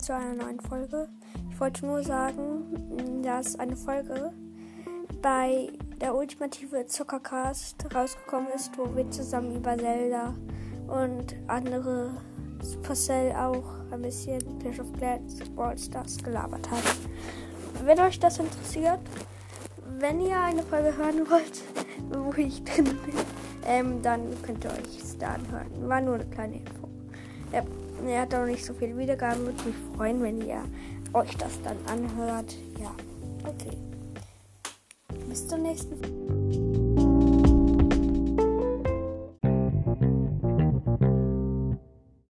zu einer neuen Folge. Ich wollte nur sagen, dass eine Folge bei der ultimative Zuckercast rausgekommen ist, wo wir zusammen über Zelda und andere Supercell auch ein bisschen Clash of Clans, Brawl Stars gelabert haben. Wenn euch das interessiert, wenn ihr eine Folge hören wollt, wo ich drin bin, dann könnt ihr euch es da anhören. War nur eine kleine Info. Er hat auch nicht so viele Wiedergaben. Würde mich freuen, wenn ihr euch das dann anhört. Ja, okay. Bis zum nächsten Mal.